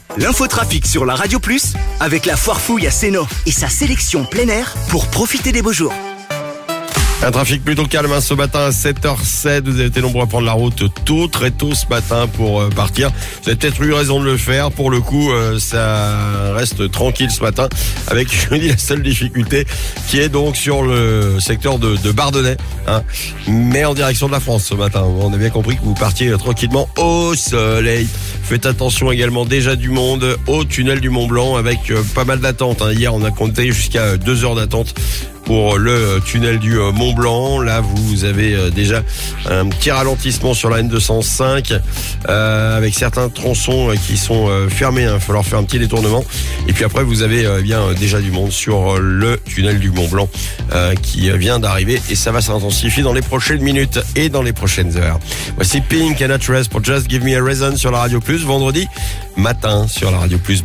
L'infotrafic sur la Radio Plus avec la Foire Fouille à Sénaux et sa sélection plein air pour profiter des beaux jours. Un trafic plutôt calme ce matin à 7h07. Vous avez été nombreux à prendre la route très tôt ce matin pour partir. Vous avez peut-être eu raison de le faire. Pour le coup, ça reste tranquille ce matin avec, je dis, la seule difficulté qui est donc sur le secteur de Bardonnay, mais en direction de la France ce matin. On a bien compris que vous partiez tranquillement au soleil. Faites attention également, déjà du monde au tunnel du Mont Blanc avec pas mal d'attentes. Hier, on a compté jusqu'à 2 heures d'attente pour le tunnel du Mont Blanc. Là, vous avez déjà un petit ralentissement sur la N205 avec certains tronçons qui sont fermés. Il va falloir faire un petit détournement. Et puis après, vous avez déjà du monde sur le tunnel du Mont Blanc qui vient d'arriver. Et ça va s'intensifier dans les prochaines minutes et dans les prochaines heures. Voici Pink and Actress pour Just Give Me a Reason sur la Radio Plus, vendredi matin sur la Radio Plus.